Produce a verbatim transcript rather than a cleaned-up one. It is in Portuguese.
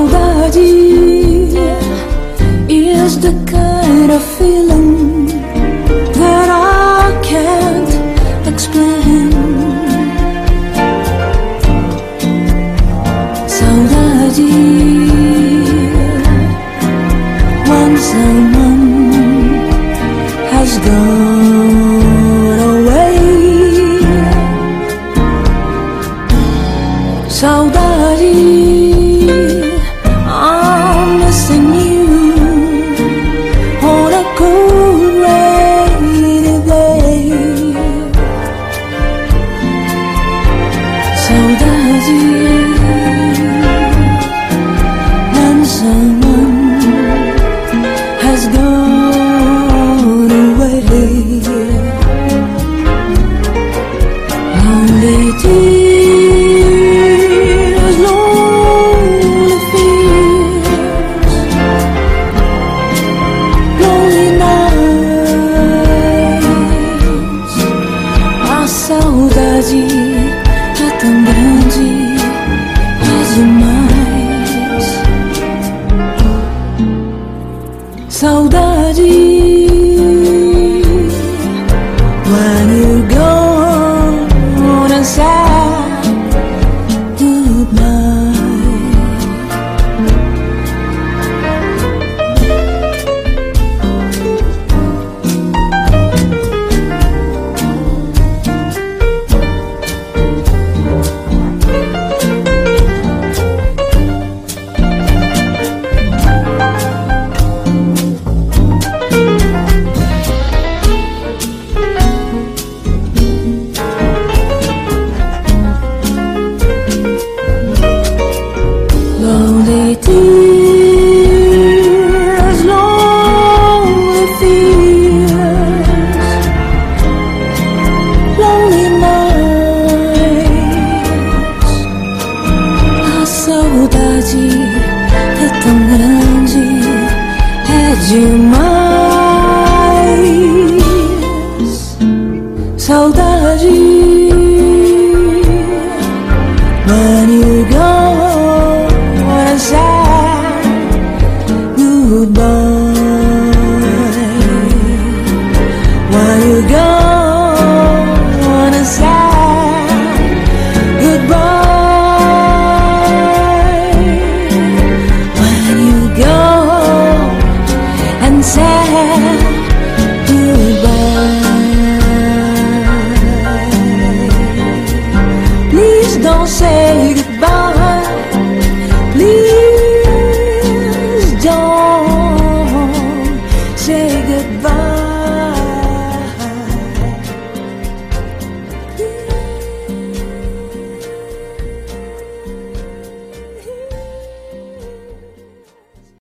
Saudade is the kind of feeling that I can't explain. Saudade when someone has gone away. Saudade, I'm missing you on a cold rainy day. Saudade when someone has gone away. Lonely tears, lonely fears, lonely nights. A saudade é tão grande, é demais. Saudade when you're gone and sad goodbye. Lonely tears, lonely fears, lonely nights. A saudade é tão grande, é demais.